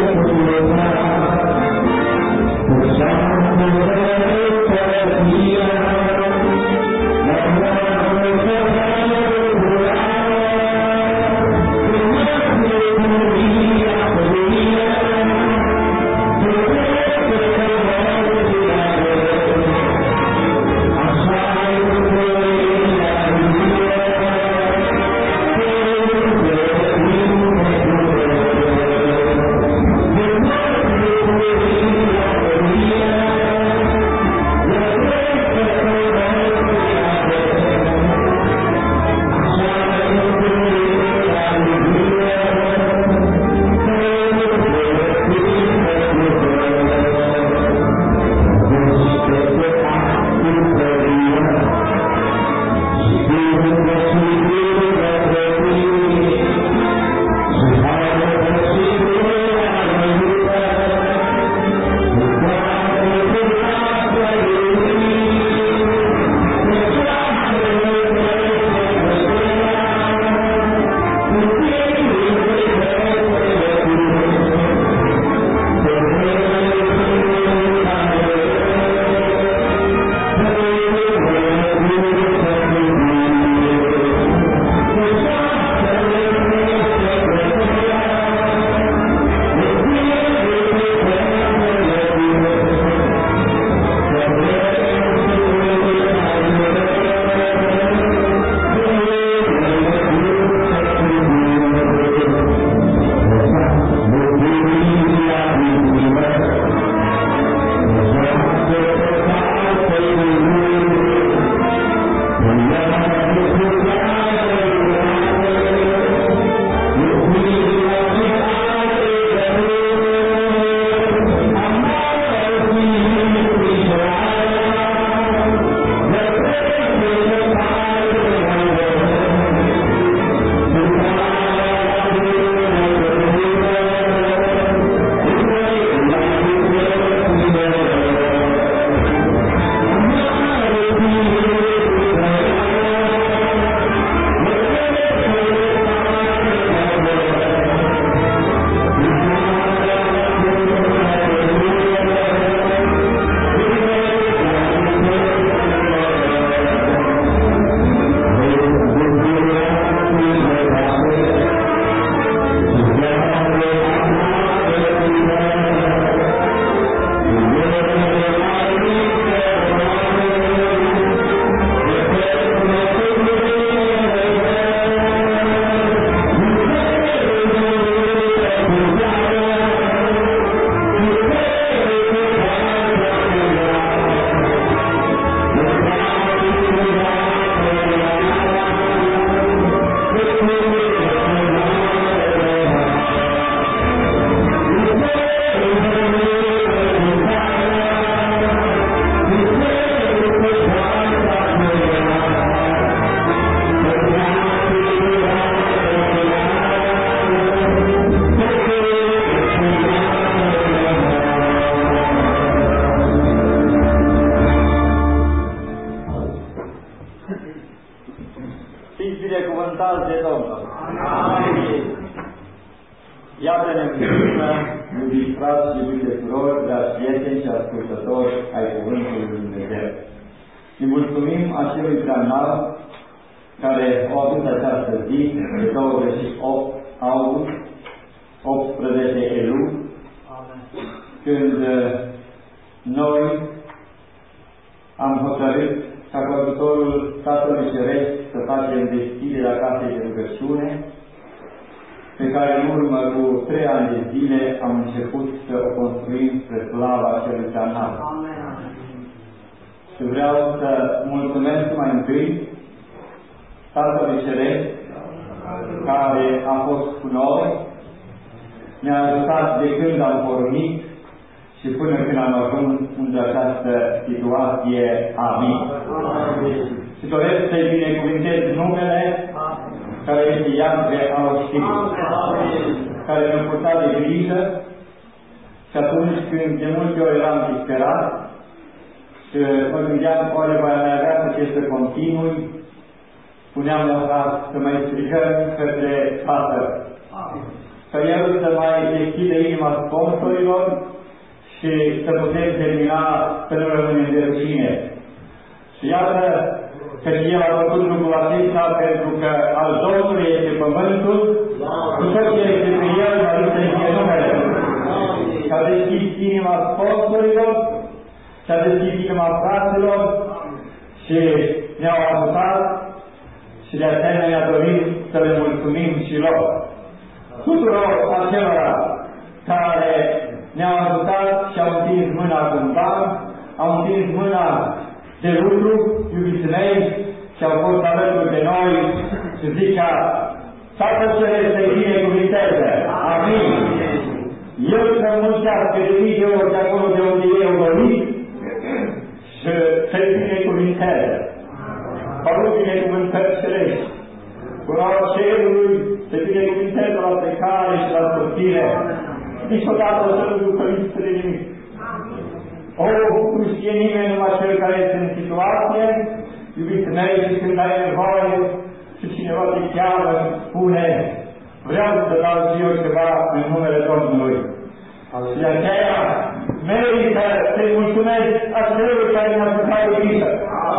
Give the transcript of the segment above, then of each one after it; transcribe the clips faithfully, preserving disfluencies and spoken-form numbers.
Iată-ne împreună, iubiți frați și iubite surori, dragi prieteni și ascultători ai Cuvântului Lui Dumnezeu. Îi mulțumim acelui preanalt care a avut această zi de douăzeci și opt august, optsprezece Elul, când noi am hotărât ca cu ajutorul Tatălui Ceresc să facem deschiderea casei de rugăciune, pe care în urmă cu trei ani de zile am început să o construim spre slava celui preanalt. Și vreau să mulțumesc mai întâi Tatălui Ceresc, care a fost cu noi, ne-a ajutat de când am pornit și până când am ajuns în această situație. Amin. Și doresc să-i binecuvântez numele care este Iantre Austin, care ne-a purtat de grijă și atunci când de multe ori eram disperat și mă gândeam oare va mai avea să ce să continui, spuneam la frat să mai strigăm către Tatăl. Că El să mai deschide inima sponsorilor și să putem termina să nu rămânem de rușine. Și iată că și El a făcut lucrul acesta pentru că al Domnului este pământul, cu tot ce este pe El, mărită în fie numele. Și a deschis inima sponsorilor, și a deschis inima fraților și ne-au ajutat și de asemenea dorim să le mulțumim și lor. Tuturor acelora care ne-au ajutat și au întins mâna cândva, au întins mâna de lucru, iubiți mei, și au fost alături de noi și zicea, Tatăl Ceresc să-i binecuvinteze. Amin. El să mulțească de mii de ori de acolo de unde eu vorbit și să-i binecuvinteze. Falut binecuvântări cerești. Curoaua cerului să binecuvinteze la plecare și la sosire. Niciodată să nu ducă lipsă de nimic. O, nu știe nimeni numai cel care este în situație, iubiți mei, și când ai nevoie și cineva te cheamă, spune, vreau să dau și eu ceva în numele Domnului. Și de aceea merită să-i mulțumesc acelui care ne-a ajutat iubită.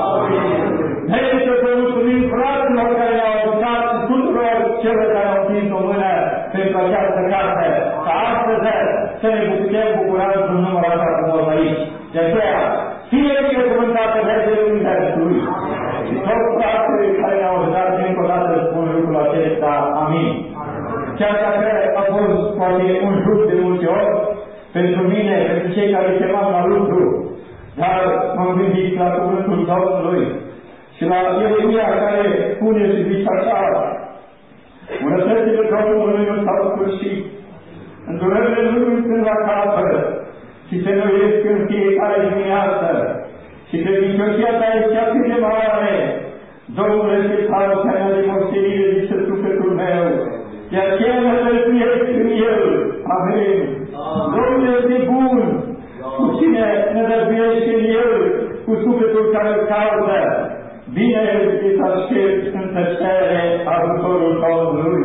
Merită să mulțumim fraților care ne-au ajutat și tuturor celor care au întins o mână pentru această carte. Ca astăzi să ne putem bucura într-un număr așa frumos aici. De aceea, fie binecuvântată Dumnezeul Universului și toți frații care ne-au ajutat încă o dată spun lucrul acesta. Amin. Chiar dacă a fost poate un lucru de multe ori, pentru mine, pentru cei care chemam la lucru, dar m-am gândit la cuvântul Domnului și la Ieremia care spune și zice așa, bunătățile Domnului nu s-au sfârșit, îndurările Lui sunt la capăt și se noiesc în fiecare dimineață și credincioșia ta este atât de mare. Domnul este partea de moștenire, zice sufletul meu, de aceea mă lăsuiesc în El. Amin. Domnul este bun. Cu cine ne lăsuiește în El, cu sufletul care îl caută, bine este să aștept în tăcere ajutorul Domnului.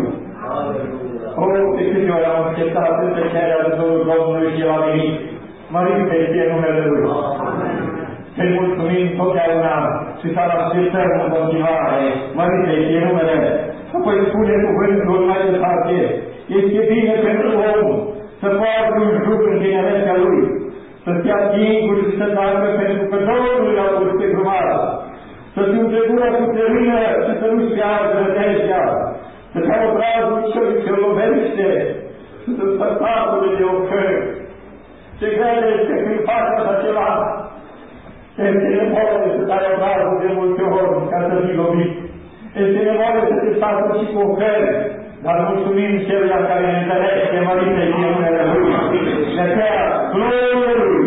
O, de câte ori am așteptat în tăcere ajutorul Domnului și El a venit. Mărim pe fie numele Lui. Să-i mulțumim totdeauna și să-L așteptăm în continuare. Mărim pe fie numele. Apoi spune cuvântul mai departe, este bine pentru om să poartă un juc în tinerețea lui, să stea singur și să tacă pentru că Domnul l-a pus pe grumază, să-și umple gura cu trăină și să nu-și piardă rădeștea, să dea obrazul celui ce-l lovește și să spărtatule de ocări. Ce greu este când faci așa ceva, este nevoie să dai obrazul de multe ori ca să fii lovit. Este nevoie să te facă și cu ocări, dar mulțumim celuia care ne întărește, mărite și în numele Lui. De aceea, glorie Lui.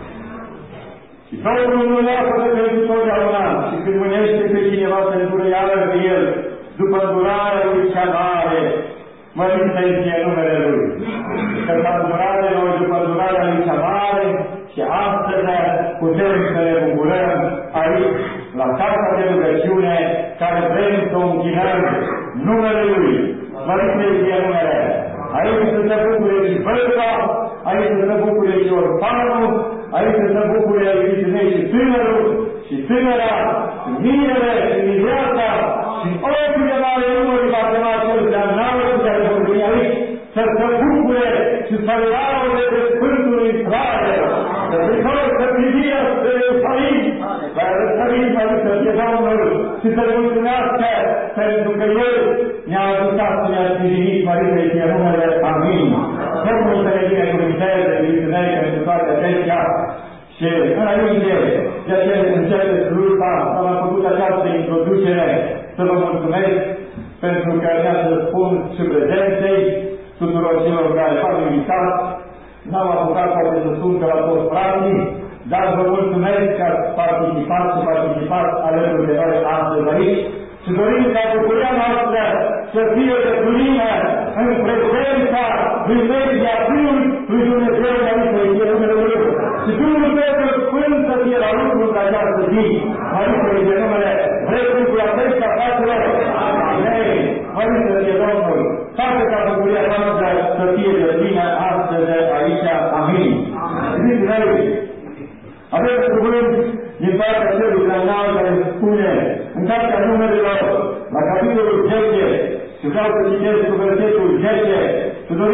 Și Domnul nu lasă să pentru totdeauna și când mânește pe cineva să îndură iară pe El, după îndurarea Lui cea mare, mărite și în numele Lui. Că s-a îndurat de noi după îndurarea Lui cea mare și astăzi putem să ne bucurăm aici, la casa de rugăciune, care vrem să o închinăm numele Lui. Mărite fie numele. Aici să se bucure și vădva, aici să se bucure și orfanul, aici să se bucure iubiții și tânărul, și tânăra, și mirele, și mizeasa, și orice de mare număr va chema cel de-a înaltă care vor veni aici, să se bucure și să laude de Sfântul Israel, să se întoarcă privirea spre Ierusalim, la Ierusalim, mărită fie Domnul, și să-L mulțumească, pentru că El ne-a ajutat și ne-a sprijinit, mărită fie numele. Amin. Domnul să ne binecuvânteze, iubiții mei, pentru toate acestea. Și înainte de aceea începe slujba, am făcut această introducere, să vă mulțumesc pentru că mi-ați răspuns și prezenței tuturor celor care v-am invitat. N-am apucat poate să sun că la toți frații, dar vă mulțumesc că ați participat și participat alături de noi astăzi aici și dorim ca bucuria noastră să fie de plină în prezența lui Media Fiul lui Dumnezeu Mărită fie numele Lui. Și Dumnezeu Dumnezeu Sfânt să fie la lucrul de această zi. Mărită fie numele. Vreți lucrul acesta, fraților? Amin. Mărită fie Domnul. Face ca bucuria noastră să fie de plină.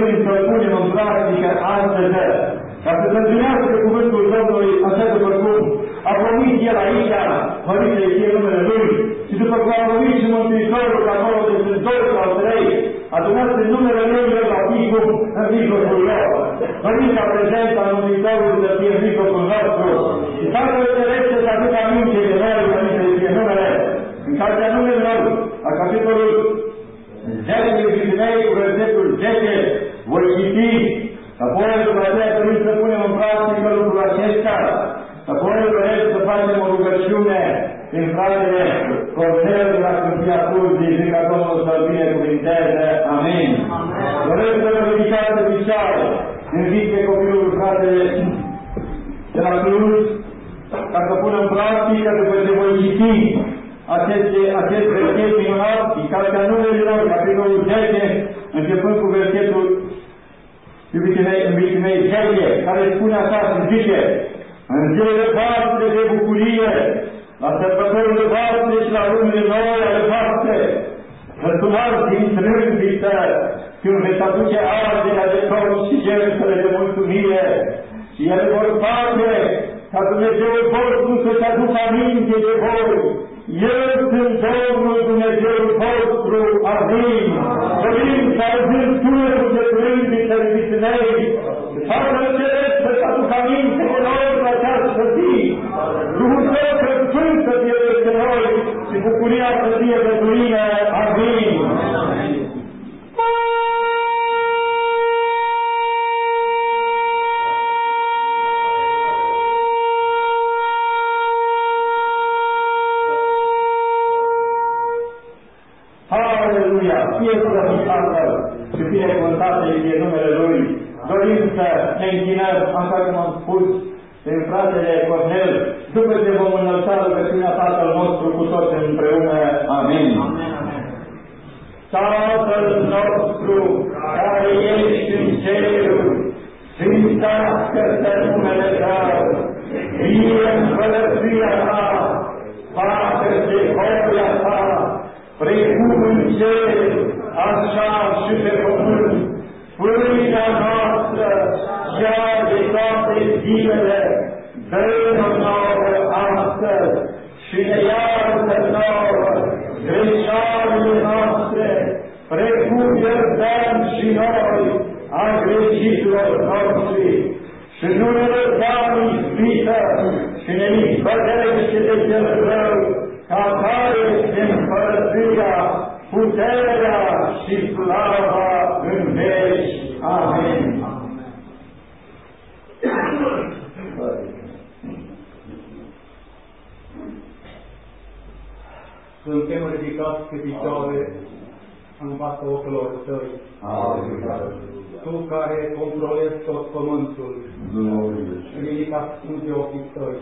dorim să punem în practică astăzi, ca să se împlinească cuvântul Domnului, așa după cum a promis El aici, mărit să fie numele Lui, și după cum a promis și Mântuitorul, că acolo de sunt doi sau trei, adunați în numele Lui, El va fi cum în mijlocul lor. Dorim ca prezența Mântuitorului să fie în mijlocul nostru. Și Tatăl Ceresc să aducă aminte de noi, mărit să fie numele, în cartea numelor, la capitolul zece, iubiții mei, cu versetul zece, voi citi. Apoi, după aceea, dorim să punem în practică lucrul acesta. Apoi, doresc să facem o rugăciune prin fratele Cornel de la Câmpia Turzii, zic ca Domnul să-l binecuvinteze. Amin. Doresc să vă ridicați de picioare, invite copilul fratele de la Cluj, ca să punem în practică, după ce voi citi acest, acest verset minunat, din cartea numelor, capitolul zece, începând cu versetul iubiții mei, iubiții mei, zece, care spune așa și zice: în zilele voastre de bucurie, la sărbătorile voastre și la lunile noi ale voastre, să sunați din trâmbiță, când veți aduce arderea de tot și jertfele de mulțumire, și ele vor face ca Dumnezeul vostru să-și aducă aminte de voi. Eu sunt Domnul Dumnezeul vostru. Amin. Dorim să auzim sunetul de trâmbiță, iubiții mei, Tatăl Ceresc să-și aducă aminte de noi în această zi. Duhul Sfânt Sfânt să fie peste noi și bucuria să fie pentru mine. Amin. Aleluia! Fie slăvit Tatăl și binecuvântată fie numele Lui. Dorim să ne închinăm, așa cum am spus, prin fratele Cornel, după ce vom înălța rugăciunea Tatăl nostru cu toți împreună. Amin. Tatăl nostru, care ești în ceruri, sfințească-se numele Tău, fie împărăția Ta, facă-se voia Ta, precum în cer, așa și pe pământ. Pâinea noastră, cea de toate zilele, dă-ne nouă astăzi și ne iartă nouă greșalile noastre, precum iertăm și noi a greșiților noștri. Și nu ne lăsa în ispită și ne izbăvește de cel rău, ca care este împărăția, puterea și slava în veci. Amin. Suntem ridicați pe picioare în fața ochilor Tăi. Tu care controlezi tot pământul, ridicați frunte ochii Tăi.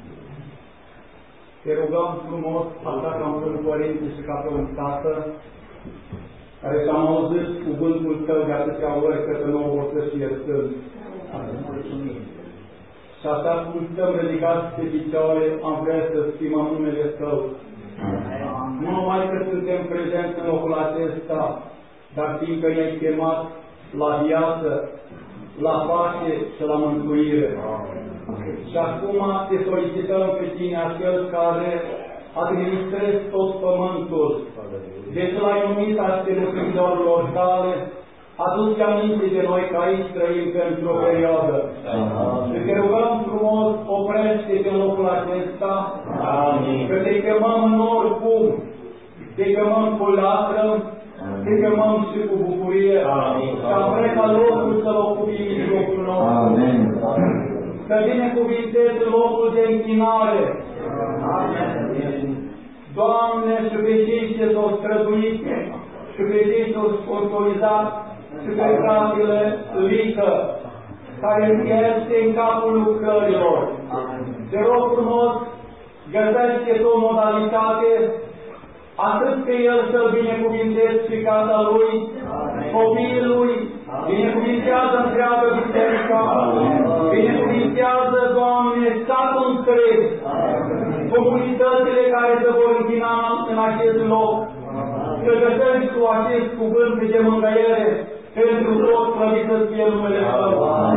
Te rugăm frumos, așa ca un părinte și ca pe un tată, care și-am auzit cuvântul Tău de atâtea ori, că nu o vor să și iertăm. Și așa cum stăm ridicați pe picioare, am vrea să stimăm numele Tău. Nu numai că suntem prezenți în locul acesta, dar fiindcă ne-ai chemat la viață, la pace și la mântuire. Și acum te solicităm pe Tine, acel care administrezi tot pământul. Deci l-ai numit aștenuților Tale, adu-ți aminte de noi că aici trăim pentru o perioadă. Și te rugăm frumos, oprește-te în locul acesta, că te chemăm în oricum, te chemăm cu latră, te chemăm și cu bucurie, și am vrea ca locul să-l ocupi în mijlocul nostru. Să binecuvintezi locul de închinare. Doamne, și pe cei ce s-au străduit, și pe cei ce s-au sponsorizat, și pe fratele Lică, care este în capul lucrărilor. Te rog frumos, găsește-te o modalitate, atât pe el să-l binecuvintezi și casa lui, copiii lui, binecuvintează întreagă biserica, binecuvintează, Doamne, satul întreg, comunitățile care se vor închina în acest loc, să găsești cu acest cuvânt de mângâiere pentru toți slăvit să fie numele Tău.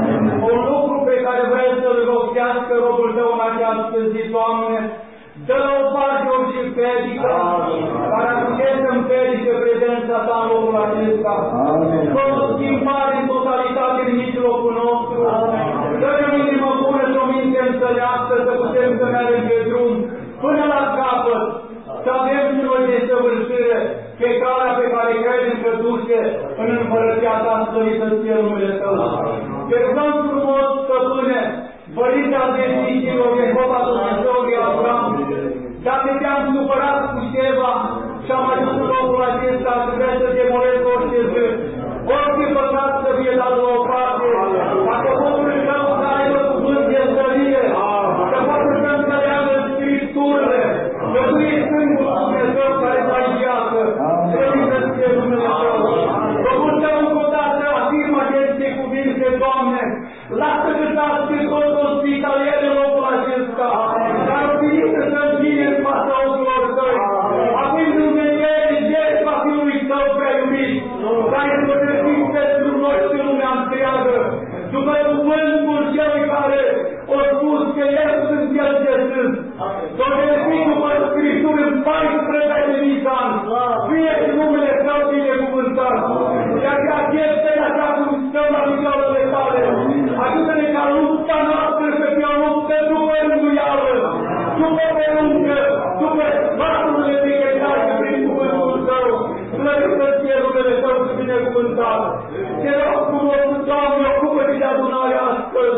Un lucru pe care vrei să-l rostească robul Tău în această zi, Doamne, dă-l o parte și predică, care putem să-mi predice prezența Ta în locul acesta. Fă o schimbare în totalitate în mijlocul nostru. Dă-ne o inimă bună și o minte înțeleaptă să putem să mergem pe drum până la capăt. Să avem și noi desăvârșire pe calea pe care credem că duce în împărăția Ta, slăvit să fie numele Tău. Te rugăm frumos, Stăpâne, Părinte al Veșnicilor, Jehova Dumnezeului Abraham, dacă te-am supărat cu ceva și am ajuns în locul acesta, să vrea să demolezi orice zânt, orice păcat să fie dat la o parte, dacă potul Tău să aibă cuvânt de stărire, să potul Tău să leagă Scripturile, că Tu ești singurul Dumnezeu care dai viață, slăvit să fie numele Tău. Robul Tău încă o dată afirmă aceste cuvinte, Doamne, lasă că s-a scris tot ospitalier în locul acesta, dar o ființă să-mi vine în fața ochilor Tăi, având în vedere jertfa Fiului Tău prea iubit, care să răzim pentru noi și lumea întreagă, după cuvântul Celui care a spus că El sunt Cel ce sunt, s-o răzim după Scripturi în paisprezece mii de ani, fie și numele Tău binecuvântat, iar că aceste așa cum stăm la picioarele Tale, ajută-ne ca lupta noastră să fie o luptă după rânduială, după poruncă, după sfaturile pe care le prin cuvântul Tău, slăvit să fie numele Tău și binecuvântat. Te rog frumos, Doamne, ocupă-te de adunarea astăzi.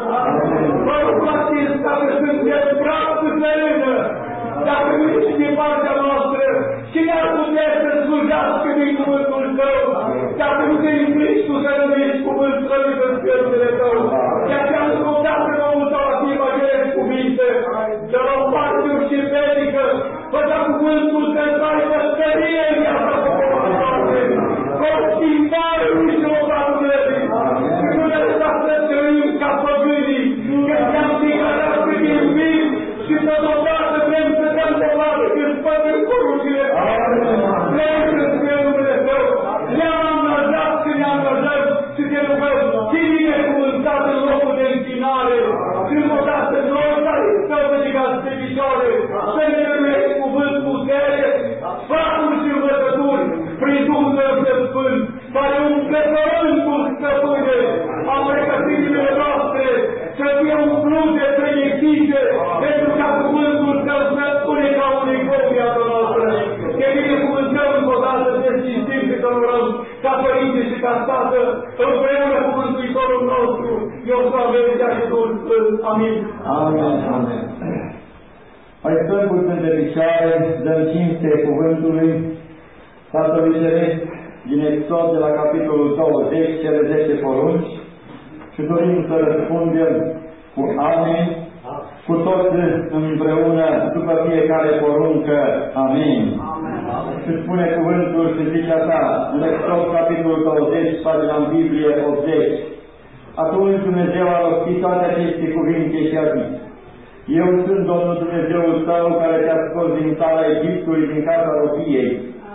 Vă rog la acesta că suntem braț sărână, dacă nu ești din partea noastră, cine ar putea să slujească din cuvântul Tău, dacă nu te implici Tu să rămânești cuvânt slăvit în spiriturile Tău. De aceea am rugat pe omul Tău afirmă acele cuvinte, să la o parte și predică, fă ca cuvântul Tău să aibă stărie în viața poporului Doamne, cu o schimbare în mijlocul vieții, și nu ne lăsa să trăim ca păgânii, că te-am declarat pe din vin și totodată vrem să dăm dovadă că spătăm poruncile. Vrem să fie numele Tău, ne-am angajat și ne angajăm și te rugăm, fii binecuvântat în locul de închinare, când odată noi care stau ridicați pe picioare, să ne dăruiești cuvânt putere, sfaturi și învățături, prin Duhul Tău cel Sfânt, care umple pământul, Stăpâne, am pregătirile noastre, să fie umplute, pregătite, pentru ca cuvântul Tău să spune ca un ecou viața noastră. Te binecuvântăm încă o dată, te cinstim și te onorăm, ca Părinte și ca Tată, împreună cu Mântuitorul nostru, eu să avem chiar și Duhul Sfânt. Amin. Amin. Amin. Mai stăm puțin de picioare, dăm cinste cuvântului Tatălui Ceresc din Exod de la capitolul douăzeci, cele zece porunci, și dorim să răspundem cu amin, cu toți împreună, după fiecare poruncă, amin. Și spune cuvântul și zice așa, în Exod capitolul douăzeci, pagina în Biblie optzeci. Atunci Dumnezeu a rostit toate aceste cuvinte și a zis: Eu sunt Domnul Dumnezeul tău, care te-a scos din țara Egiptului, din casa robiei.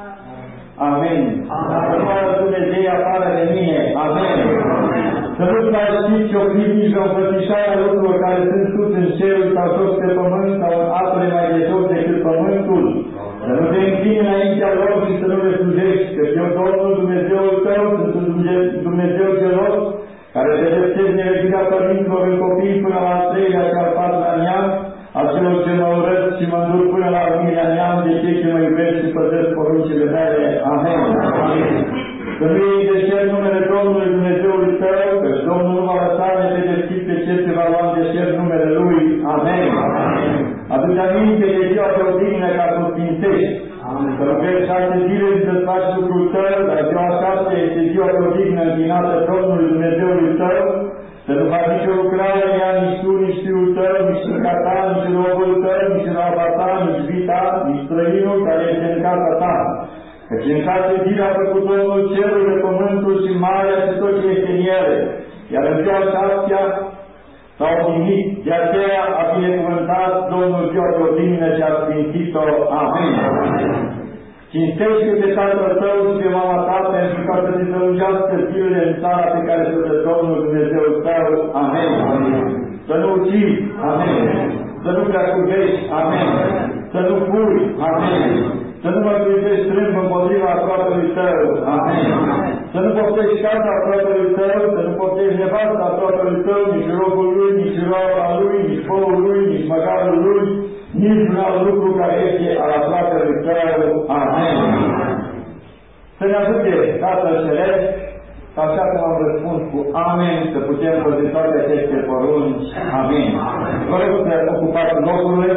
Amin. Să moară Dumnezeu afară de mine. Amin. Să nu-ți mai știți ciocnit nici o înfățișare a lucrurilor care sunt sus în cerul sau jos pe pământ sau în apele mai de jos decât pământul. Să nu te închini înaintea lor și să nu le slujești, că eu, Domnul Dumnezeul tău, sunt un Dumnezeu gelos, care te despezi nelegida părinților în copii până la al treilea și al patrulea neam, a celor ce mă urăsc și mă îndur până la al miilea neam de cei ce mă iubesc și păzesc poruncile mele. Amen. Amen. Să nu iei deșert numele Domnului Dumnezeului tău, căci Domnul nu va lăsa nepedepsit pe cel ce va lua în deșert numele Lui. Amen. Amen. Adu-ți aminte de ziua de odihnă ca să o sfințești. Să lucrezi șase zile și să-ți faci lucrul tău, dar ziua șaptea este ziua de odihnă închinată Domnului Dumnezeului tău, să nu faci nicio lucrare în ea, nici tu, nici fiul tău, nici fiica ta, nici robul tău, nici raba ta, nici vita, nici străinul care este în casa ta. Căci în șase zile a făcut Domnul cerul, pământul și marea și tot ce este în ele, iar în ziua șaptea s-a odihnit, de aceea a binecuvântat Domnul ziua de odihnă și a sfințit-o. Amin. Cinstește pe tatăl tău și pe mama ta, pentru ca să te lungească zilele în țara pe care te dă Domnul Dumnezeu tău. Amen. Să nu ucizi. Amen. Să nu preacurvești. Amen. Să nu furi. Amen. Să nu mărturisești strâmb împotriva aproapelui tău. Amen. Să nu poftești casa aproapelui tău, să nu poftești nevasta aproapelui tău, nici robul lui, nici roaba lui, nici foul lui, nici măgarul lui, nici un alt lucru care este al aproapelui tău. Amen. Să ne ajute Tatăl Ceresc, așa cum am răspuns cu Amen, să putem păzi toate aceste porunci. Amen. Vă rog să ocupați locurile.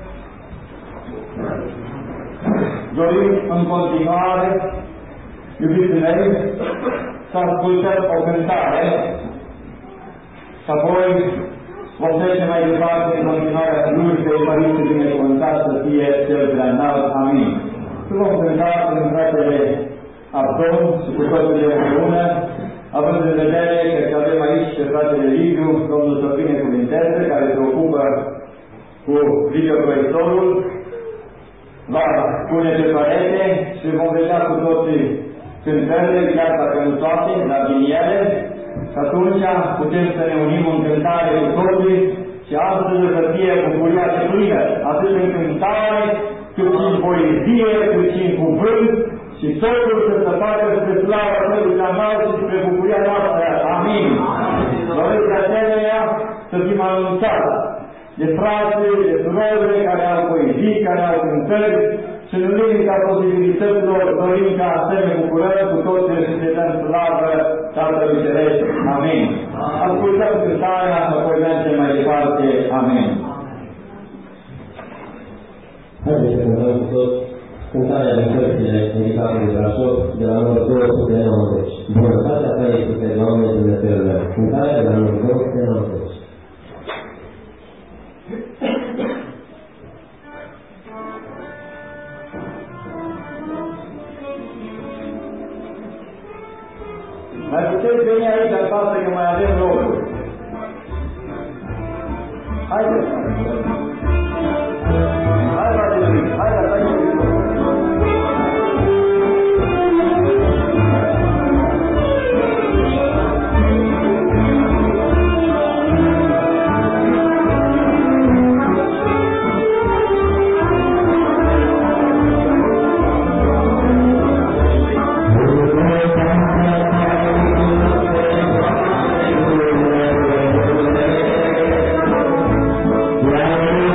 Dorim în continuare, iubiții mei, să ascultăm o cântare și apoi vom trece mai departe în continuarea slujbei Părintele Binecuvântat să fie cel prea înalt. Amin. Și vom cânta prin fratele Abdon și cu toții împreună, având în vedere că avem aici pe fratele Liviu, Domnul să binecuvinteze, care se ocupă cu videoproiectorul, va pune pe parete și vom vedea cu toții cântările, chiar dacă nu toate, dar din ele, și atunci putem să ne unim în cântare cu toții și astăzi să fie bucuria de plină, atât în cântare, cât și în poezie, cât și în cuvânt, și totul să se facă spre slava Celui prea înalt și spre bucuria noastră. Amin. Doresc de asemenea să fim anunțați de frații, de surorile care au poezii, care au cântări și în limita posibilităților dorim ca să ne bucurăm cu toți și să dăm slavă Tatălui Ceresc. Amin. Ascultăm cântarea și apoi mergem mai departe. Amin. Haideți să cântăm cu toți cântarea din cărțile indicate de Brașov de la numărul două sute nouăzeci. Bunătatea ta este, Doamne Dumnezeul meu. Cântarea de la numărul două sute nouăzeci. Mai puteți veni aici acasă că mai avem locuri. Haideți! Hai la Dumnezeu! Hai la Dumnezeu! Yeah.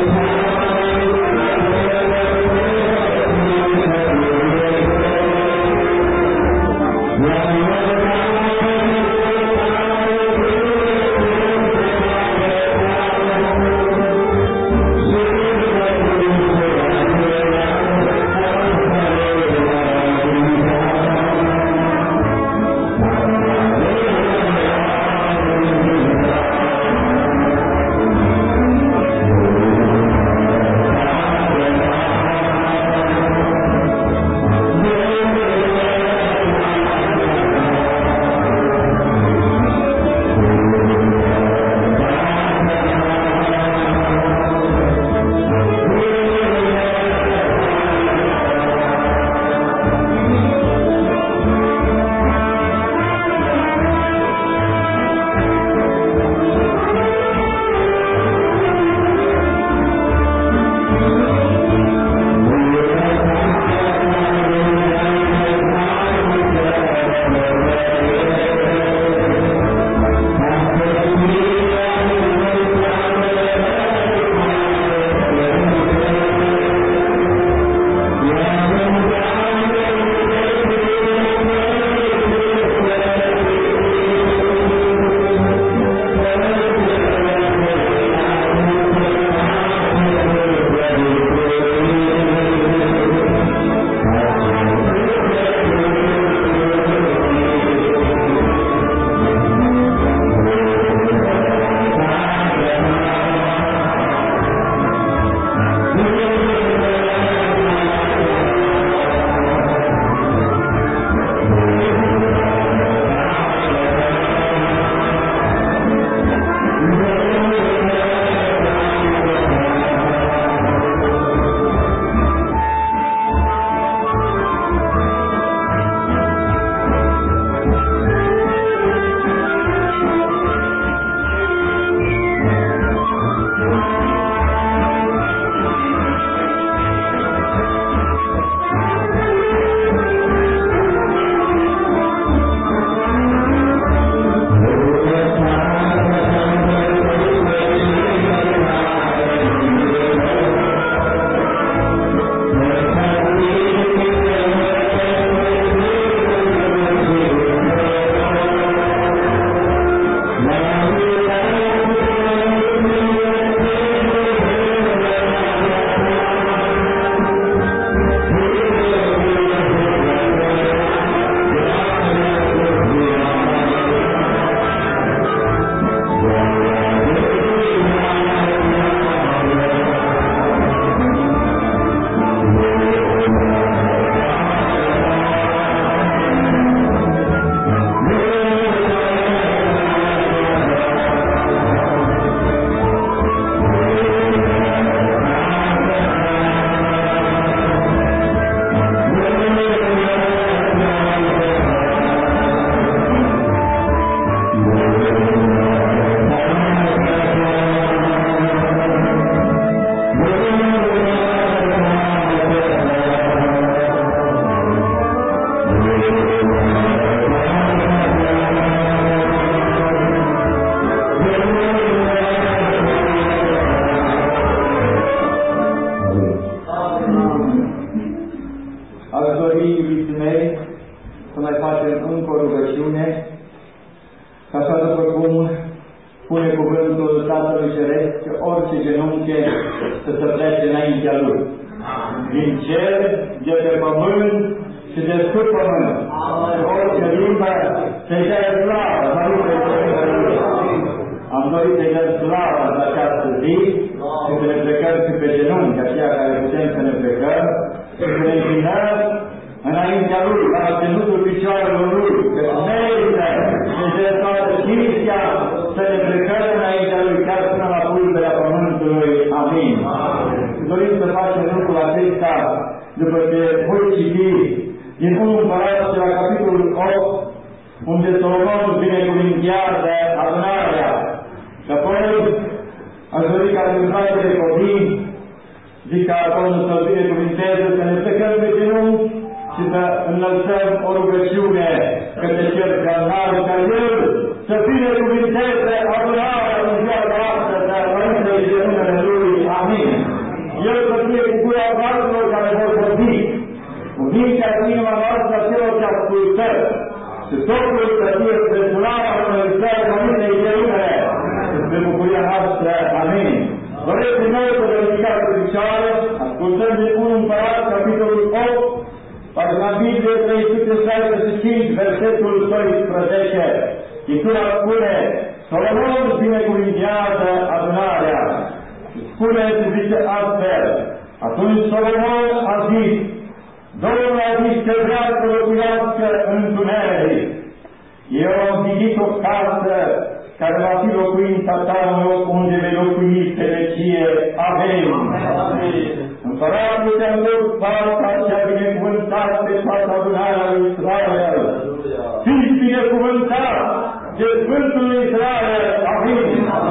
spune cuvântul Tatălui Ceresc că orice genunche să se plece înaintea Lui. Din cer, de pe pământ și de sub pământ. Orice limbă să-i dea slavă, să nu se Lui. Am dorit să-i dăm slavă în această zi și să ne plecăm și pe genunchi, aceia care putem să ne plecăm și să ne înclinăm înaintea Lui, la ținutul picioarelor Lui, că merită și de toată cinstea să ne plecăm înaintea Lui, chiar până la pulberea pământului. Amin. Și dorim să facem lucrul acesta după ce voi citi din unu Împărați la capitolul opt, unde Solomon binecuvintează adunarea. Și apoi aș dori ca în fratele copii, zic ca Domnul să-l binecuvinteze, să ne plecăm pe genunchi și să înălțăm o rugăciune către Cel Preaînalt, ca El să binecuvinteze adunarea în viața noastră, să rămâne de numele Lui. Amin. El să fie cu gura oamenilor care vor vorbi, cu mintea și inima noastră a celor ce ascultăm, și totul să fie spre slava Lui Dumnezeu, rămâne de numele, spre bucuria noastră. Amin. Doresc din nou să vă ridicați pe picioare, ascultăm din unu Împărați, capitolul opt, pagina Biblie trei sute șaizeci și cinci, versetul doisprezece. Scriptura spune: Solomon binecuvintează adunarea. Spune și zice astfel: atunci Solomon a zis, Domnul a zis că vrea să locuiască în întuneric. Eu am zidit o casă care va fi locuința ta, în loc unde vei locui pe vecie. Amin. Împăratul te-a dus partea și a binecuvântat pe toată adunarea lui Israel. Fiți binecuvântat de Sfântul lui Israel. Amin.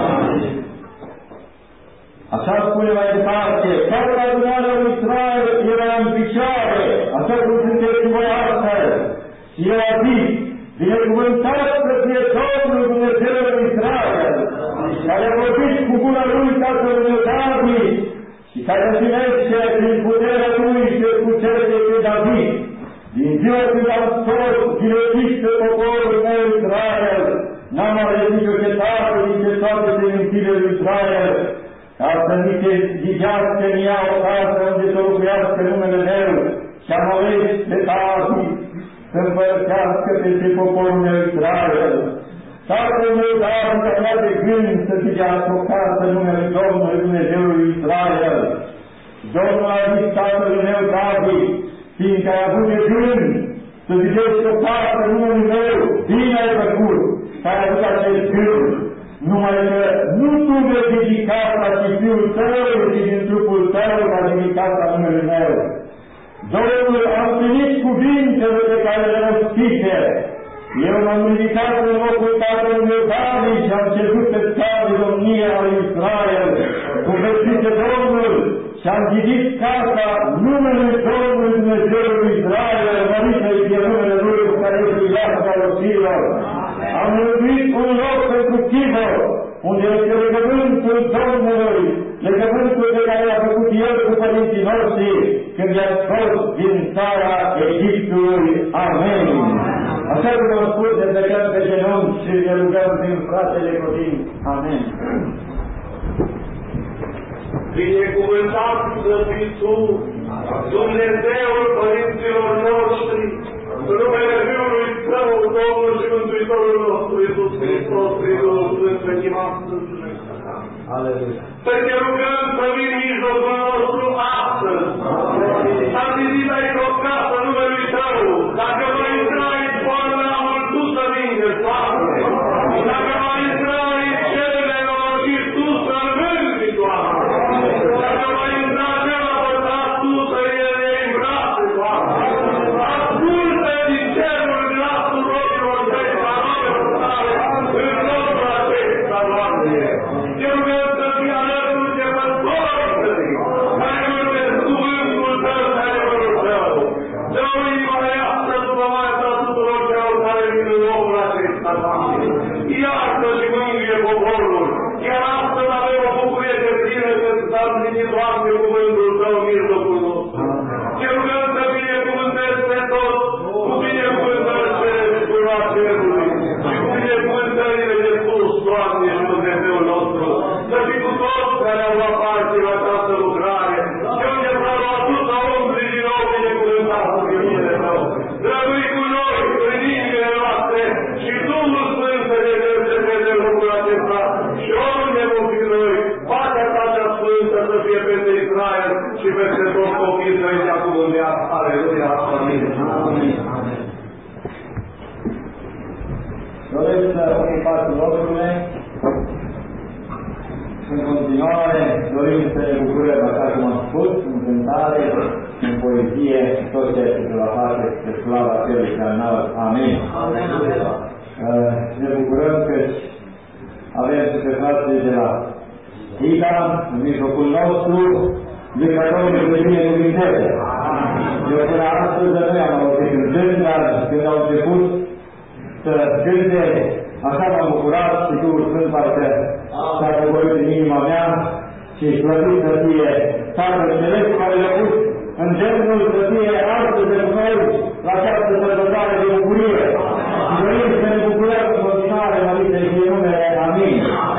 Așa spune mai departe, toată adunarea lui Israel era în picioare, așa cum sunteți voi astăzi. Și el a zis, binecuvântat să fie Domnul Dumnezeul lui Israel, care a vorbit cu gura lui tatălui David și care împlinește prin puterea lui și cu cele de David. Din ziua când am scos dilecit pe poporul meu Israel, n-am ales nicio cetate dintre toate semințile lui Israel, ca să mi se zidească în ea o casă unde să locuiască numele meu, și am ales pe David să împărățească peste poporul meu Israel. Tatăl meu David avea de gând să zidească o casă în numele Domnului Dumnezeului Israel. Domnul a zis tatălui meu David, fiindcă ai avut de gând să zidești o casă în numele meu, bine ai făcut că ai avut acest gând. Numai că nu tu vei ridica la fiul tău și din trupul tău va ridica la numele meu. Domnul a împlinit cuvintele pe care le rostise. Eu m-am ridicat în locul tatălui meu David și am cezut pe scaun de domnie al lui Israel, cum vestise Domnul, și am zidit casa numele Domnului Dumnezeului Israel, mărită-i fie numele Lui, care este viața roșilor. Am mântuit un loc pentru Chivor, unde este legământul Domnului, legământul pe care l-a făcut El cu părinții noștri când i-a scos din țara Egiptului. Amin. Așa cum am spus, ne plecăm pe genunchi și ne rugăm prin fratele Codin. Amin. Binecuvântat să fii Tu, Dumnezeul părinților noștri, în numele Fiului Tău, Domnul și Mântuitorul nostru, Iisus Hristos, Fiul Sfânt, în inima Sfântului. Să te rugăm să vii în mijlocul nostru astăzi. S-a zidit aici o casă numelui Tău. Dacă va intra aici bolnavul, Tu să vindeți, Doamne. Dacă va intra aici cele nenorociri, Tu să-l vânzi, Doamne. Dacă va intra acela pătrat, Tu să-i iei în brațe, Doamne. Ascultă din cerul glasul ochilor Tăi, paromelor Tale, în locul acesta, Doamne. Te rugăm să fii alături de păstorii Tăi, care vorbesc cuvântul Tău și adevărul Tău. Dă o inimă reastă după Maria tuturor celor care vin în locul acesta, Doamne. Iartă și mângâie poporul. Iar astăzi avem o bucurie de plină că s-a împlinit, Doamne, cuvântul Tău în mijlocul nostru. Te rugăm să binecuvântezi pe toți cu binecuvântări cele de curat cerului și cu binecuvântările de sus, Doamne, și Dumnezeu. Doresc să ocupați locurile. În continuare, dorim să ne bucurăm, așa cum am spus, în cântare, în poezie, tot ceea ce se va face pe slava Celui prea înalt. Amin. Amin. Ne bucurăm că avem pe frații de la Ica, în mijlocul nostru, Lucrătorul de binecuvintare. Eu până astăzi nu i-am auzit cântând, dar când au început să cânte, așa m-am bucurat și Duhul Sfânt parcă s-a coborât în inima mea și plătit să fie Tatăl Celest care le-a pus în genul să fie astăzi de noi la această sărbătoare de bucurie. Și dorim să ne bucurăm în continuare, mărite și numele. Amin.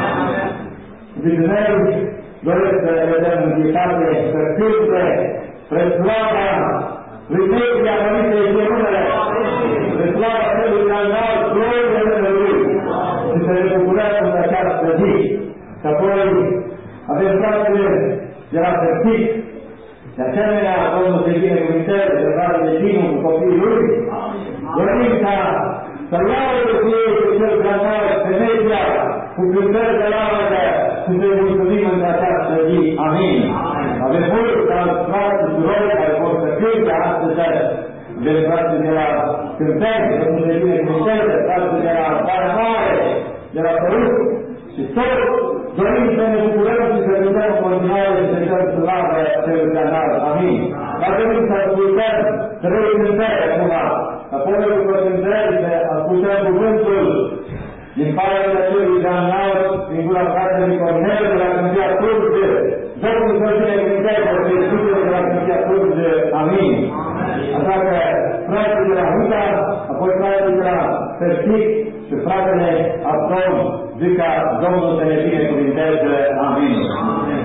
Dumnezeu doresc să le vedem în pietate, să cânte spre slava lui Mesia, mărite și numele, spre slava Celui prea înalt, glorie numele Lui. Și să ne bucurăm în această zi. Și apoi avem fratele de la Sărțic, de asemenea, Domnul se binecuvinteze de fratele Dinu cu copiii lui. Dorim ca să laudă cu ei pe cel prea înalt, pe Mesia, cu cântări de laudă și să-i mulțumim în această zi. Amin. Avem mulți alți frați și surori care vor să cânte astăzi. Avem frații de la cântări, Domnul se binecuvinteze, frații de la Baia Mare, de la Părut și toți dorim să ne bucurăm și să cântăm în continuare și să dăm slavă Celui prea înalt. Amin. Dar dorim să ascultăm trei cântări acum. Apoi, după cântări, să ascultăm cuvântul din partea Celui prea înalt, din gura fratelui Cornel de la Câmpia Turge. Domnul să binecuvinteze pe Sfântele de la Câmpia Turge. Amin. Așa că fratele de la Huta, apoi fratele de la Sărțic și fratele Abdon, zic ca Domnul să ne binecuvinteze. Amin. Amin.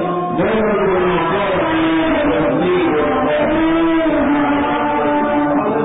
Amin.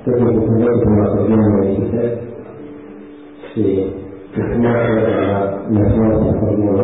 tot timpul când văd cum a problemă în echitet și că frumos la neaflarea problemă.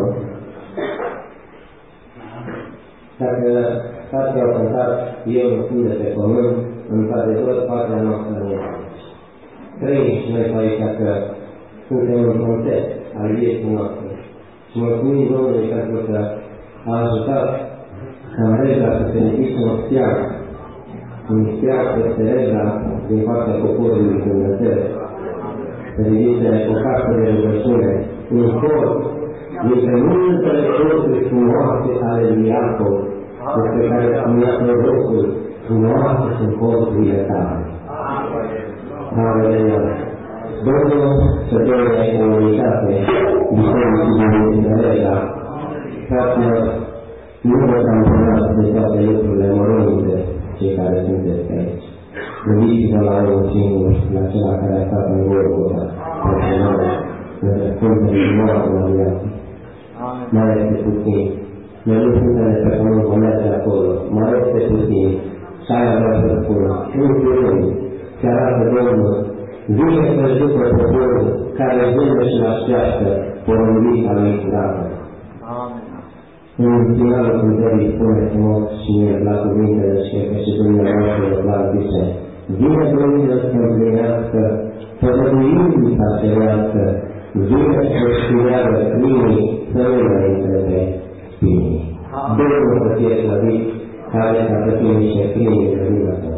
Dacă stații au cântat eu nu fiu de pe pământ, într-adevăr, patria noastră nu este. Trăim și noi pe aici că suntem în context al vieții noastre. Și mulțumim Domnului pentru că a ajutat ca regla să se ridice în steag, în steag peste regla din partea poporului Dumnezeu. Să ridice o casă de rugăciune, un cor, dintre multele corturi frumoase ale lui Iacov, despre care spunea prorocul, frumoase sunt corturile tale. Aleluia! Domnul să dea o unitate bisericii din regla. Fraților, nu vă camponați de toate lucrurile mărunte, cei care sunteți aici. Gândiți-vă la unul singur, la acela care a stat în Golgota, pentru noi, în răspunderea moartă la viață. Mai este puțin. Noi nu suntem de pe pământ, vom merge acolo. Mai este puțin. Și aia vreau să spun. Nu curând, se arată Domnul. Vine să-și ducă poporul care vede și l-așteaptă porumbița lui curată. În finalul cântării spune frumos și mie la cuvintele și că și dumneavoastră vă plac, zice: vine Domnul să împlinească făgăduința cerească, vine să-și finează crimii, să nu mai intre pe spinii. Domnul să fie slăvit, care ca să fie niște crimii de lumea ta.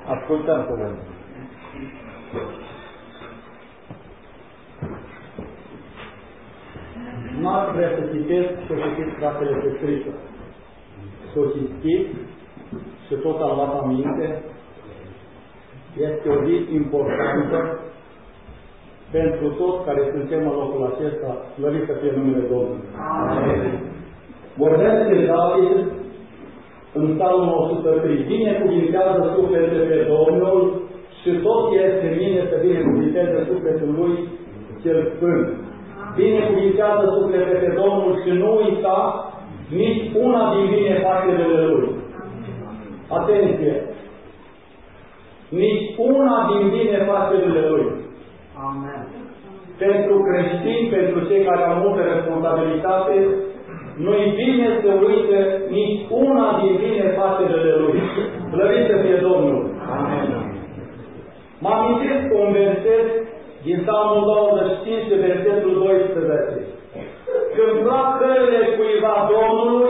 Ascultăm cuvântul. Nu aș vrea să citesc și să citesc fratele pe scrisă. S-o citit și tot am luat aminte. Este o zi importantă pentru toți care suntem în locul acesta, slăvit să fie numele Domnului. Amen. Vorbește David în Psalmul o sută trei. Binecuvintează sufletele pe Domnul și tot este mine să binecuvinteze sufletul lui cel sfânt. Binecuvintează sufletele pe Domnul și nu uita nici una din binefacere lui. Atenție! Nici una din binefacerile lui. Amen. Pentru creștini, pentru cei care au multă responsabilitate, nu-i bine să uite nici una din binefacerile lui. Slăvit să fie Domnul. Amen. Mă amintesc un verset din Psalmul douăzeci și cinci, versetul doisprezece. Când plac căile cuiva Domnului,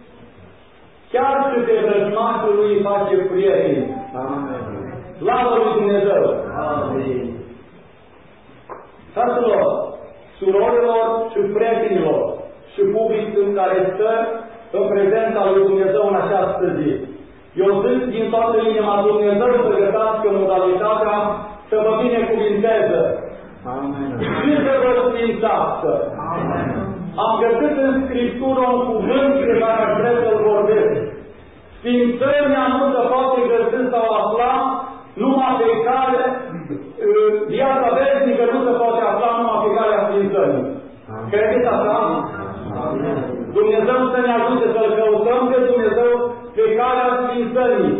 chiar și pe vrăjmașul lui face prieteni. Amen. Slavă lui Dumnezeu! Amin. Fraților, surorilor și prietenilor și public în care stă în prezența lui Dumnezeu în această zi. Eu zic din toată inima Dumnezeu să găsească modalitatea să vă binecuvinteze. Amen. Și să vă sfințească. Amen. Am găsit în Scriptură un cuvânt pe care aș vrea să-l vorbesc. Sfințenia nu se poate găsi sau afla numai pe care viața veșnică nu se poate afla numai pe care a sfințării. Credeți așa? Amen. Dumnezeu să ne ajute să-L căutăm pe Dumnezeu pe care a sfințării.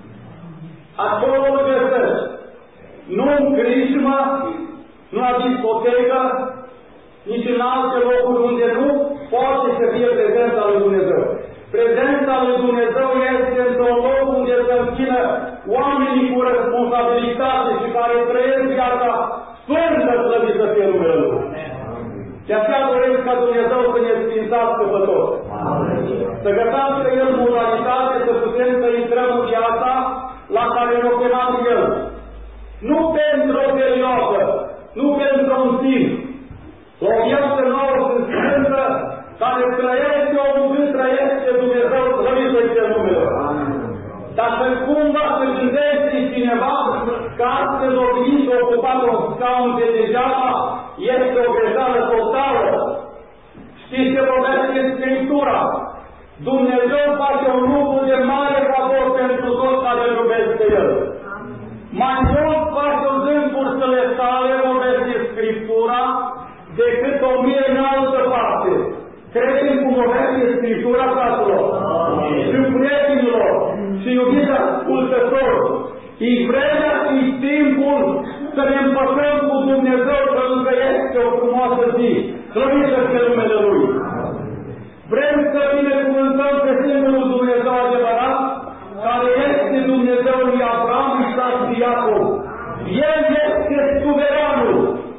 Acolo îl găsești. Nu în crismă, nu la discotecă, nici în alte locuri unde nu poate să fie prezența lui Dumnezeu. Prezența lui Dumnezeu este într-un loc unde se închină oamenii cu responsabilitate și care trăiesc viața sfântă, slăvit să fie numele Lui. De aceea doresc ca Dumnezeu să ne sfințească pe toți. Să găsească El modalitate să putem să intrăm în viața la care ne-o chemat El. Nu pentru o perioadă, nu pentru un timp. O viață nouă și sfântă care trăiește omul când trăiește Dumnezeu, slăvit să fie numele. Dacă cumva se gândește cineva că astăzi o venit și ocupat un scaun de degeaba, este o greșeală totală. Știți ce vorbește Scriptura? Dumnezeu face un lucru de mare favor pentru toți care îl iubesc pe El. Mai mult face o zâmburi celestale, vorbește Scriptura, decât o mie în altă parte. Credem cum vorbește Scriptura, fraților, și prietenilor, și iubiți ascultători. E vremea și timpul să ne împăcăm cu Dumnezeu, pentru că este o frumoasă zi. Slăvit să fie numele Lui. Vrem să binecuvântăm pe singurul Dumnezeu adevărat, care este Dumnezeul lui Abraham, Isaac și Iacov. El este suveranul.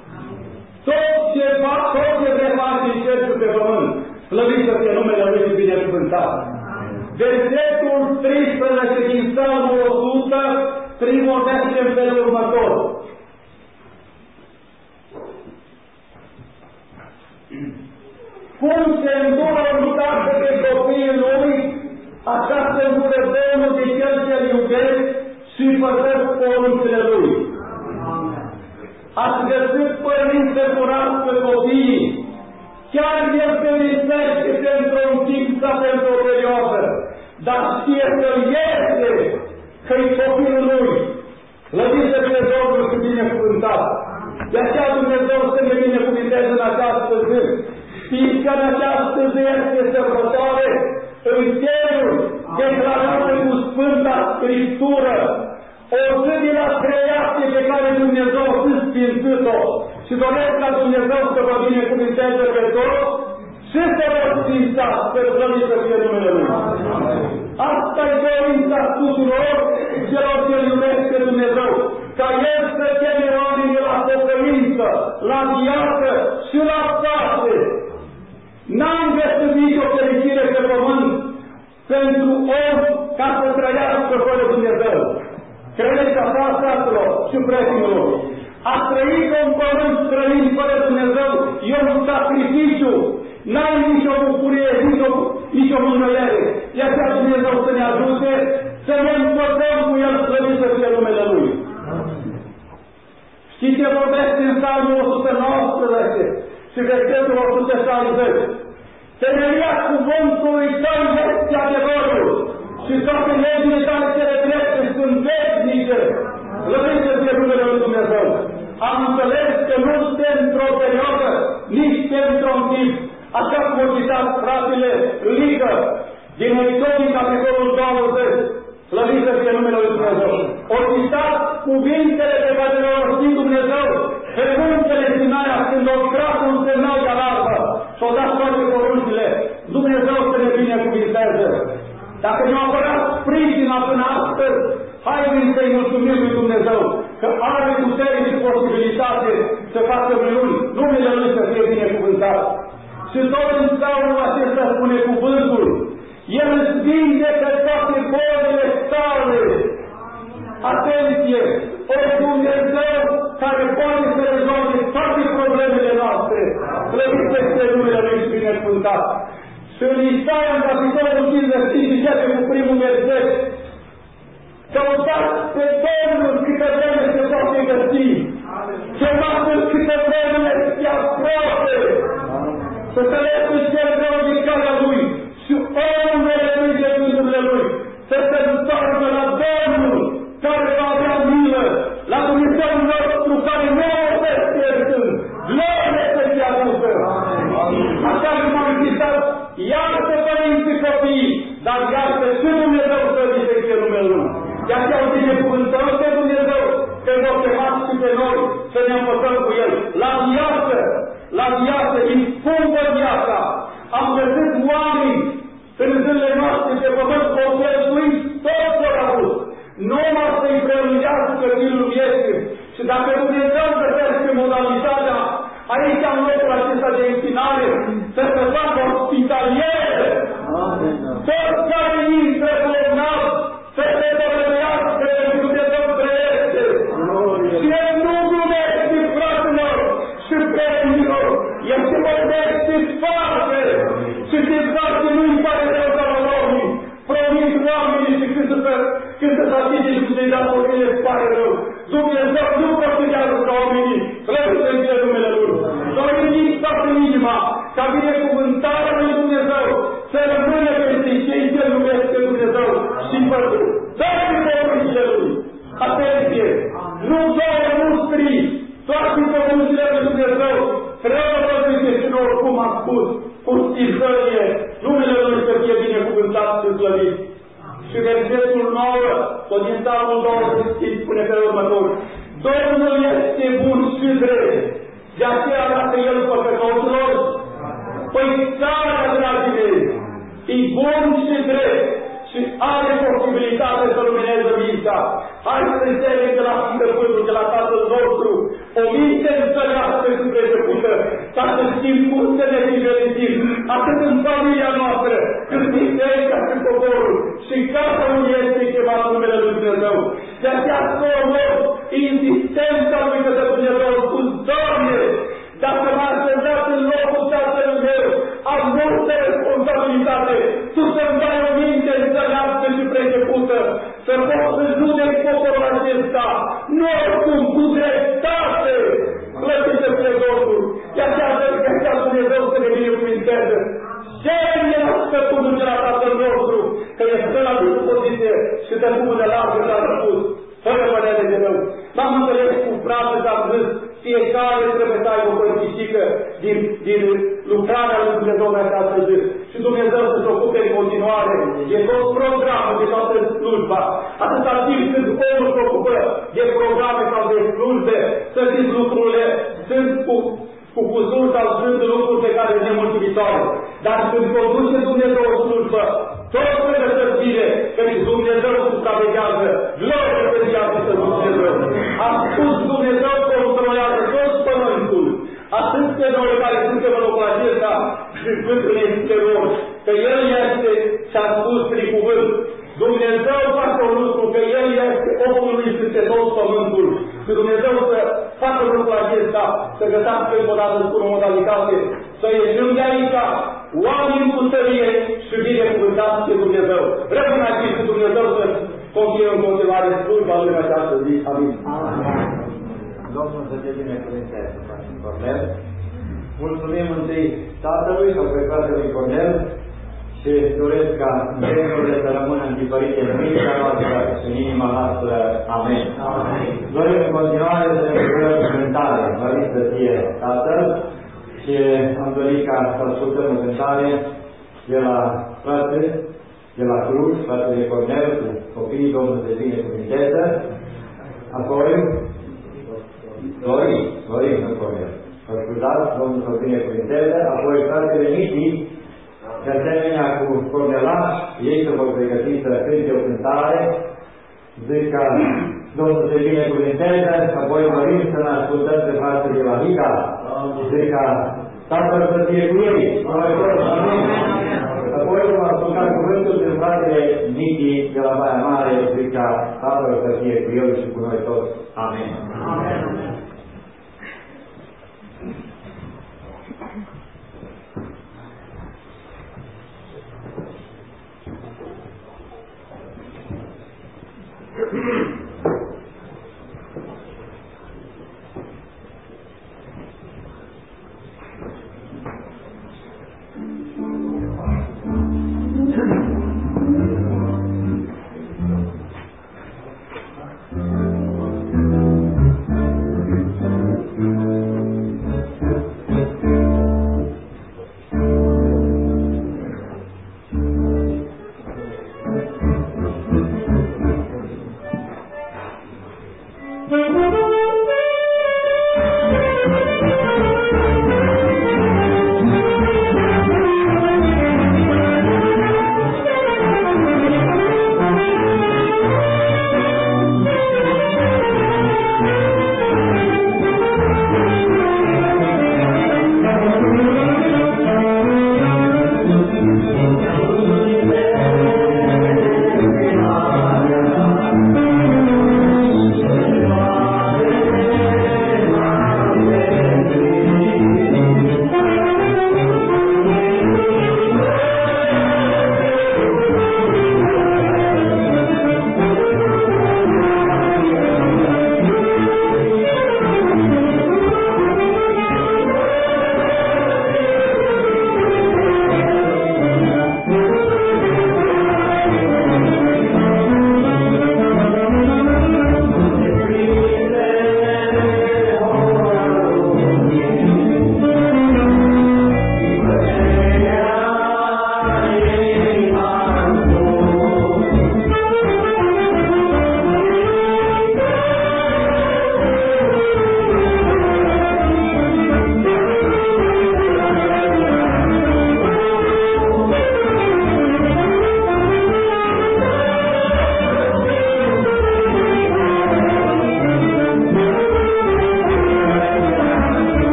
Tot ce fac, tot ce vrea face în cer și pe pământ. Slăvit să fie numele Lui și binecuvântat. Versetul treisprezece din Psalmul o sută trei vorbește în felul următor. Cum se îndură un tată pe copiii lui, așa se îndură Domnul de cel ce-l iubesc și păstresc poruncile lui. Ați găsit părinți să curască copiii, chiar el se listește pentru un timp sau pentru o perioadă, dar știe că este, că-i copilul lui. Lădiți să fie Domnul și binecuvântat. De aceea Dumnezeu să ne binecuvinteze în această zi. Știți că în această zi este sărbătoare în cerul declarată cu Sfânta Scriptură. O zi de la creație pe care Dumnezeu a sfințit-o. Și doresc ca Dumnezeu să vă binecuvinteze pe toți și să vă sfințească, slăvit să fie numele Lui. Asta e dorința tuturor celor ce iubesc pe Dumnezeu. Ca El să cheme oamenii la pocăință, la viață și la pace. N-am găsit nicio fericire pe pământ pentru om ca să trăiască fără Dumnezeu. Credeți așa, fraților și prietenilor, a trăit pe un pământ străin fără Dumnezeu e un sacrificiu. N-ai nicio bucurie, nicio, nicio mângâiere. De aceea Dumnezeu să ne ajute să ne împătăm cu El, slăvit să fie numele Lui. Știți ce vorbește în Psalmul o sută nouăsprezece și versetul o sută șaizeci? Temelia cuvântului Tău este adevărul și toate legile Tale cele drepte sunt veșnice. Slăvit să fie numele Lui Dumnezeu. Am înțeles că nu suntem într-o perioadă, nici suntem într-un timp, așa cum au citat fratele Ligă, din Exodul, capitolul douăzeci, slăvit să fie numele Lui Dumnezeu. Au citat cuvintele pe care le-a rostit Dumnezeu pe muntele Sinaia, când au tras un semnal de alarmă și au dat toate poruncile. Dumnezeu să ne binecuvinteze. Dacă ne-a apărat sprijina până astăzi, haideți să-i mulțumim lui Dumnezeu, că are putere și posibilitate să facă minuni, numele Lui să fie binecuvântat. Și tot în Psalmul acesta spune cuvântul, El îți vindecă toate bolile tale. Atenție! O Dumnezeu care poate să rezolve toate problemele noastre. Slăvit este numele Lui și binecuvântat. Și în Isaia, în capitolul cincizeci și cinci, începe cu primul verset. Căutați pe Domnul câtă vreme se poate găsi. Chemați-L câtă vreme se aproape. Să se lese cel rău din calea Lui și omul vede Lui de gândurile Lui. Să se întoarcă la Domnul care va avea milă, la Dumnezeu nostru care nu oprește iertând. Glorie să fie adusă. Așa cum am citat, iartă părinții copiii, dar iartă și Dumnezeu să fie numele Lui. De aceea o binecuvântăm pe Dumnezeu, că ne-a chemat și pe noi să ne împăcăm cu El. La viață, la viață, îi scumpă viața. Am găsit oameni în zilele noastre de pământ cu o cheltuit tot ce au avut. Numai să-i prelungească filul vieții. Și dacă Dumnezeu găsește modalitatea aici în locul acesta de închinare, să se facă ospitaliere, toți care intră bolnavi, să se dovedească că Dumnezeu trăiește. Și El nu glumește, fraților și prietenilor, El se vorbește foarte și se face, nu-i pare rău ca la oameni. Promit oamenii și când să când să se atinge și să-i dea oamenii, îți pare rău. Dumnezeu nu procedează ca oamenii, trebuie să fie numele Lui. Noi ridic toată inima ca binecuvântarea lui Dumnezeu să rămână pentru cei ce numesc pe Dumnezeu și pădul. Toate poruncile Lui. Atenție! Nu două, nu strii, toate poruncile lui Dumnezeu trebuie pădute și nu oricum am spus, cu stizărie, numele Lui să fie binecuvântat și slăvit. Și versetul nouă, tot din Psalmul douăzeci și cinci, spune pe următor, Domnul este bun și drept, de aceea arată El păcătoșilor. Păi țara, dragii mei, e bun și drept și are posibilitate să lumineze mintea. Hai să înțelegem de la Sfântul, de la Tatăl nostru, o minte înțelească și prețăcută, ca să știm cum să ne divertim, atât în familia noastră, cât biserica și poporul, și casa unde este chemat numele Lui Dumnezeu. De aceea somos insistența lui că Dumnezeu a spus, Doamne, dacă m-a așezat în locul Tatălui meu, am multă responsabilitate, Tu să-mi dai o minte înțeleaptă și prețăcută, să pot să judec poporul acesta, nu oricum, cu dreptate, plătit să fie Domnul. De aceea să rugăm Dumnezeu să ne binecuvinteze. Cere la stăpânul de la Tatăl nostru, că este la dispoziție și de cum de largă s-a răspus, fără părere de rău. M-am înțeles cu frate și am zis, fiecare trebuie să aibă o părticică din, din lucrarea lui Dumnezeu în această zi. Și Dumnezeu să se ocupe în continuare de tot programul, de toată slujba. Atâta timp când omul se ocupă de programe sau de slujbe, să zici lucrurile sunt cu, cu cuzur sau sunt lucruri pe care ne mulțumitoare. Dar când conduce Dumnezeu o slujbă, tot trebuie să fie că Dumnezeu supraveghează. Glorie să fie atâtă Dumnezeu. A spus Dumnezeu controlează tot pământul. Atât pe noi care suntem în locul acesta și cât în exterior. Că El este și a spus prin cuvânt. Dumnezeu face un lucru, că El este omul lui pământul. Și Dumnezeu să facă lucrul acesta, să găsească încă o dată, spun o modalitate, să ieșim de aici, oameni cu tărie și binecuvântați de Dumnezeu. Rămân aici și Dumnezeu să continue în continuare slujba lui în această zi. Amin. Domnul să te binecuvânteze, frate Cornel. Mulțumim întâi tatălui sau pe fratele Cornel și doresc ca vremurile să rămână întipărite în mintea noastră și în inima noastră. Amen. Amen. Dorim în continuare să ne rugăm cântare, mărit să fie Tatăl, și am dorit ca să ascultăm o cântare de la frate, de la Cluj, fratele Cornel, cu copiii, Domnul să binecuvânteze. Apoi, Dorin, Dorin, nu Cornel. Vă scuzați, Domnul să binecuvânteze. Apoi fratele Miti, de asemenea cu Cornelaș, ei se vor pregăti să cânte o cântare. Zic ca Domnul să binecuvânteze, apoi dorim să ne ascultăm pe fratele de la Liga. Zic ca Tatăl să fie cu ei. Apoi vom asculta cuvântul de fratele Miti de la Baia Mare, zic ca Tatăl să fie cu el și cu noi toți. Amen. Amen. Mm-hmm.